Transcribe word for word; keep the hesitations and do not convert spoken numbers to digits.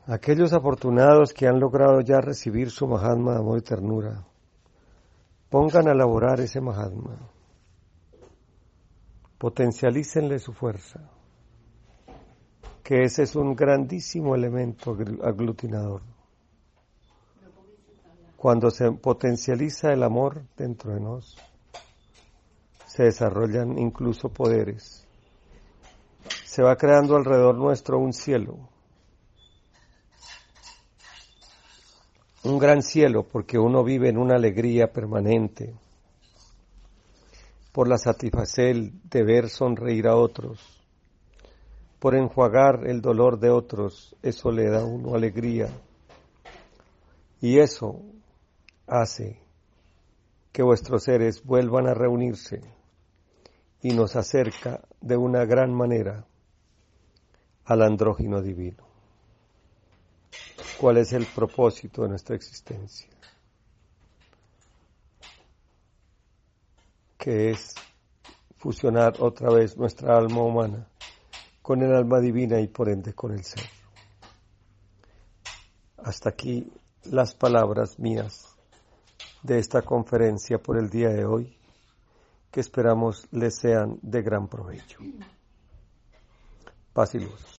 Aquellos afortunados que han logrado ya recibir su Mahatma de amor y ternura, pongan a elaborar ese Mahatma, potencialícenle su fuerza, que ese es un grandísimo elemento aglutinador. Cuando se potencializa el amor dentro de nosotros, se desarrollan incluso poderes. Se va creando alrededor nuestro un cielo, un gran cielo, porque uno vive en una alegría permanente, por la satisfacción de ver sonreír a otros, por enjuagar el dolor de otros, eso le da a uno alegría, y eso hace que vuestros seres vuelvan a reunirse y nos acerca de una gran manera al andrógino divino. ¿Cuál es el propósito de nuestra existencia? Que es fusionar otra vez nuestra alma humana con el alma divina y por ende con el ser. Hasta aquí las palabras mías de esta conferencia por el día de hoy, que esperamos les sean de gran provecho. Paz y luz.